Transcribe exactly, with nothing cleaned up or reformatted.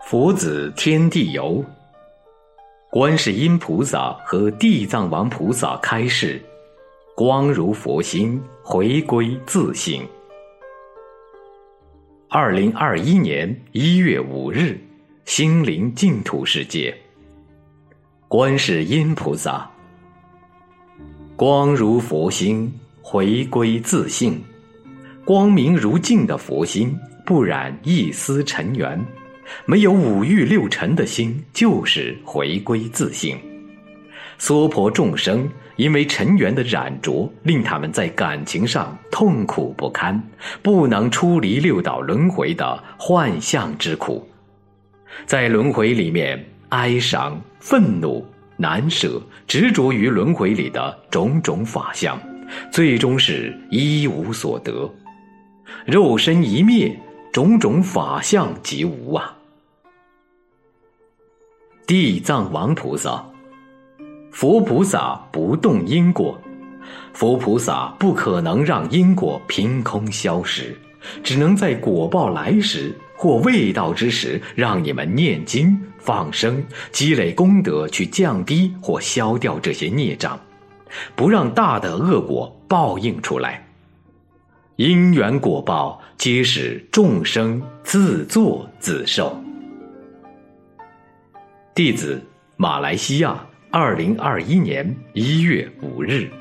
佛子天地游，观世音菩萨和地藏王菩萨开示，光如佛心，回归自性。二零二一年一月五日，心灵净土世界。观世音菩萨，光如佛心，回归自性。光明如镜的佛心，不染一丝尘缘，没有五欲六尘的心，就是回归自性。娑婆众生因为尘缘的染着，令他们在感情上痛苦不堪，不能出离六道轮回的幻象之苦。在轮回里面，哀伤、愤怒、难舍，执着于轮回里的种种法相，最终是一无所得。肉身一灭，种种法相即无啊。地藏王菩萨，佛菩萨不动因果，佛菩萨不可能让因果凭空消失，只能在果报来时或未到之时，让你们念经放生，积累功德，去降低或消掉这些孽障，不让大的恶果报应出来。因缘果报皆是众生自作自受。弟子，马来西亚，二零二一年一月五日。